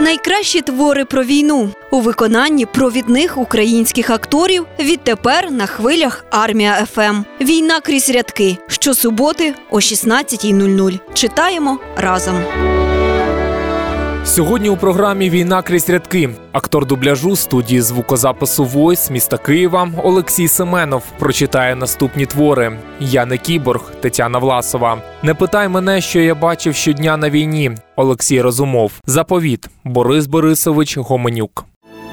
Найкращі твори про війну у виконанні провідних українських акторів відтепер на хвилях Армія ФМ. Війна крізь рядки. Щосуботи о 16:00. Читаємо разом. Сьогодні у програмі «Війна крізь рядки» актор дубляжу студії звукозапису «Войс» міста Києва Олексій Семенов прочитає наступні твори. «Я не кіборг» Тетяна Власова. «Не питай мене, що я бачив щодня на війні» Олексій Розумов. «Заповіт» Борис Борисович Гоменюк.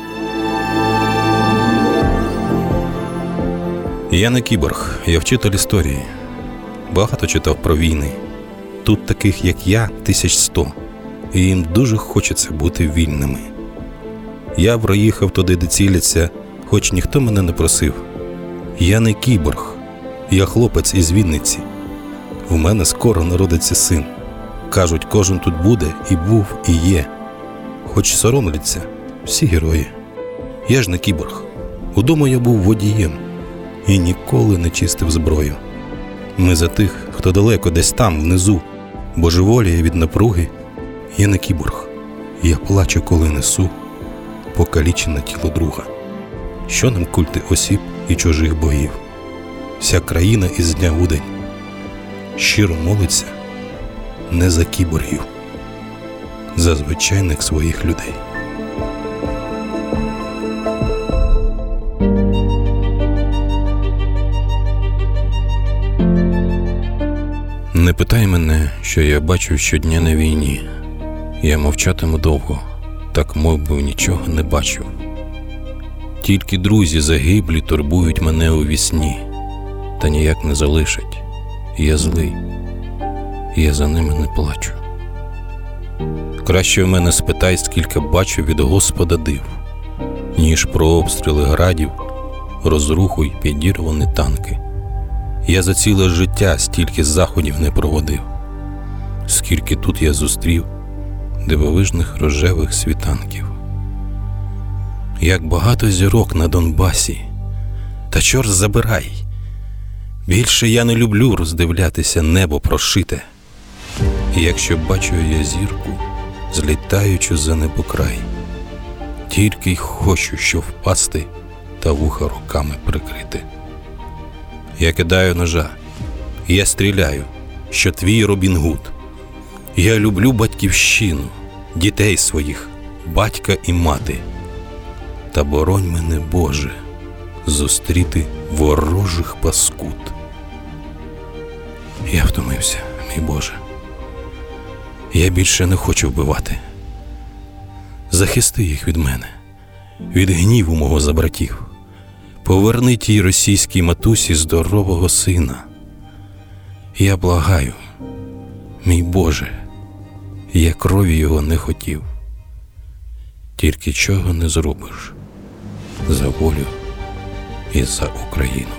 Я не кіборг, я вчитель історії. Багато читав про війни. Тут таких, як я, 1100. І їм дуже хочеться бути вільними. Я проїхав туди, де ціляться, хоч ніхто мене не просив. Я не кіборг, я хлопець із Вінниці. В мене скоро народиться син. Кажуть, кожен тут буде і був, і є. Хоч соромляться всі герої. Я ж не кіборг. Удома я був водієм і ніколи не чистив зброю. Ми за тих, хто далеко десь там, внизу, божеволіє від напруги. Я не кіборг, я плачу, коли несу покалічене тіло друга. Що нам культи осіб і чужих боїв? Вся країна із дня у день щиро молиться не за кіборгів, за звичайних своїх людей. Не питай мене, що я бачу щодня на війні. Я мовчатиму довго, так мов би нічого не бачив. Тільки друзі загиблі турбують мене у вісні, та ніяк не залишать. Я злий, я за ними не плачу. Краще в мене спитай, скільки бачу від Господа див, ніж про обстріли градів, розруху й підірвані танки. Я за ціле життя стільки заходів не проводив, скільки тут я зустрів дивовижних рожевих світанків. Як багато зірок на Донбасі, та чорт забирай, більше я не люблю роздивлятися небо прошите. І якщо бачу я зірку, злітаючу за небокрай, тільки й хочу, що впасти та вуха руками прикрити. Я кидаю ножа, я стріляю, що твій Робін Гуд. Я люблю батьківщину, дітей своїх, батька і мати. Та боронь мене, Боже, зустріти ворожих паскуд. Я втомився, мій Боже. Я більше не хочу вбивати. Захисти їх від мене, від гніву мого за братів. Поверни тій російській матусі здорового сина. Я благаю, мій Боже, я крові його не хотів. Тільки чого не зробиш за волю і за Україну.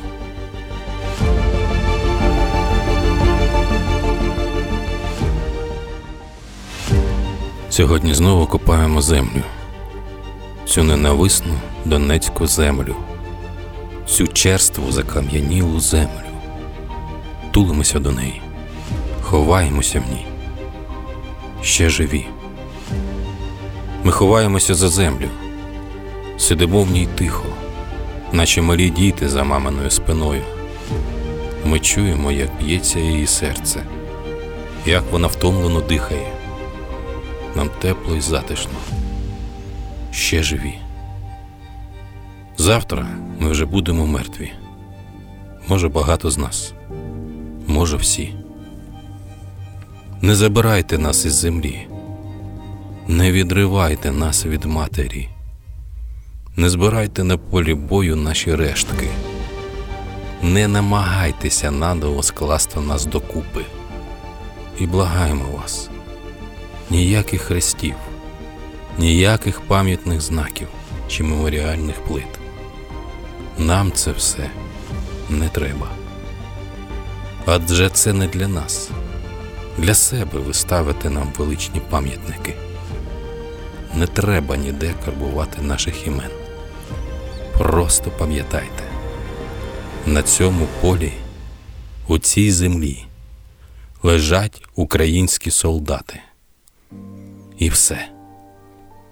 Сьогодні знову копаємо землю, цю ненависну донецьку землю, цю черству закам'янілу землю. Тулимося до неї, ховаємося в ній. Ще живі. Ми ховаємося за землю, сидимо в ній тихо, наче малі діти за маминою спиною. Ми чуємо, як б'ється її серце, як вона втомлено дихає. Нам тепло і затишно. Ще живі. Завтра ми вже будемо мертві. Може, багато з нас. Може, всі. Не забирайте нас із землі. Не відривайте нас від матері. Не збирайте на полі бою наші рештки. Не намагайтеся наново скласти нас докупи. І благаємо вас, ніяких хрестів, ніяких пам'ятних знаків чи меморіальних плит. Нам це все не треба. Адже це не для нас. Для себе ви ставите нам величні пам'ятники. Не треба ніде карбувати наших імен. Просто пам'ятайте, на цьому полі, у цій землі лежать українські солдати. І все.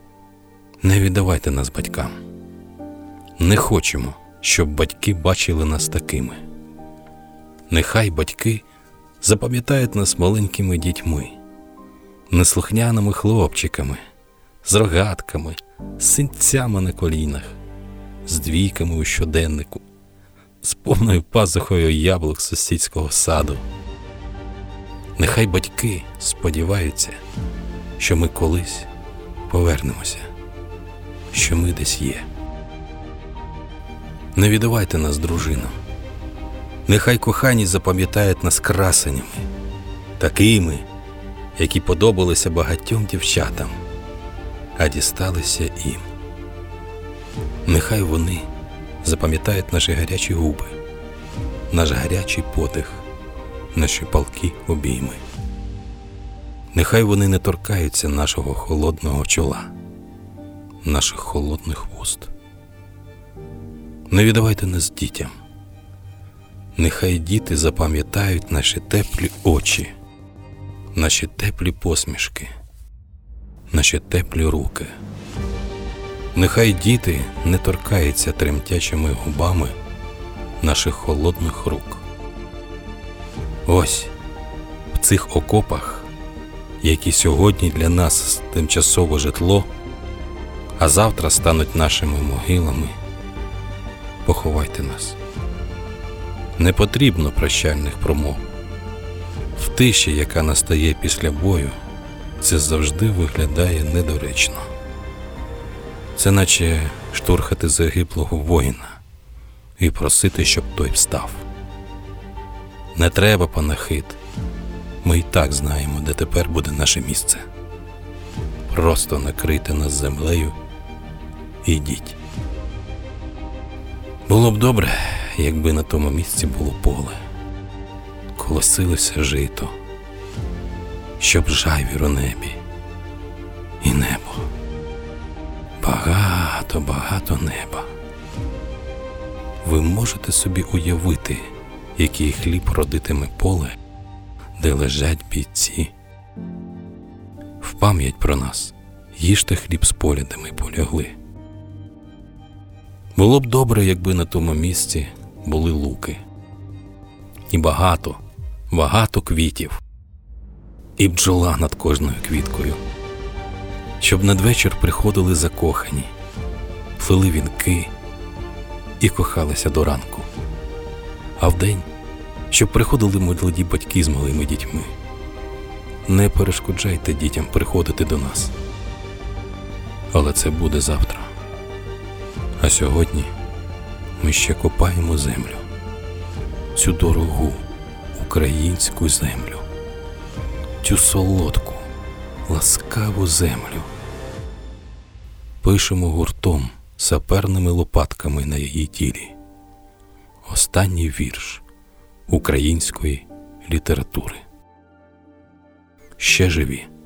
Не віддавайте нас батькам. Не хочемо, щоб батьки бачили нас такими. Нехай батьки запам'ятають нас маленькими дітьми, неслухняними хлопчиками, з рогатками, з синцями на колінах, з двійками у щоденнику, з повною пазухою яблук сусідського саду. Нехай батьки сподіваються, що ми колись повернемося, що ми десь є. Не віддавайте нас дружинам. Нехай кохані запам'ятають нас красенями, такими, які подобалися багатьом дівчатам, а дісталися їм. Нехай вони запам'ятають наші гарячі губи, наш гарячий подих, наші палкі обійми. Нехай вони не торкаються нашого холодного чола, наших холодних вуст. Не віддавайте нас дітям. Нехай діти запам'ятають наші теплі очі, наші теплі посмішки, наші теплі руки. Нехай діти не торкаються тремтячими губами наших холодних рук. Ось, в цих окопах, які сьогодні для нас тимчасове житло, а завтра стануть нашими могилами, поховайте нас. Не потрібно прощальних промов. В тиші, яка настає після бою, це завжди виглядає недоречно. Це наче штурхати загиблого воїна і просити, щоб той встав. Не треба панахид. Ми й так знаємо, де тепер буде наше місце. Просто накрийте нас землею і йдіть. Було б добре, якби на тому місці було поле, колосилося жито, щоб жайвір у небі і небо. Багато неба. Ви можете собі уявити, який хліб родитиме поле, де лежать бійці. В пам'ять про нас їжте хліб з поля, де ми полягли. Було б добре, якби на тому місці були луки. І багато квітів. І бджола над кожною квіткою. Щоб надвечір приходили закохані, плели вінки і кохалися до ранку. А вдень, щоб приходили молоді батьки з малими дітьми. Не перешкоджайте дітям приходити до нас. Але це буде завтра. А сьогодні ми ще копаємо землю. Цю дорогу українську землю. Цю солодку, ласкаву землю. Пишемо гуртом саперними лопатками на її тілі. Останній вірш української літератури. Ще живі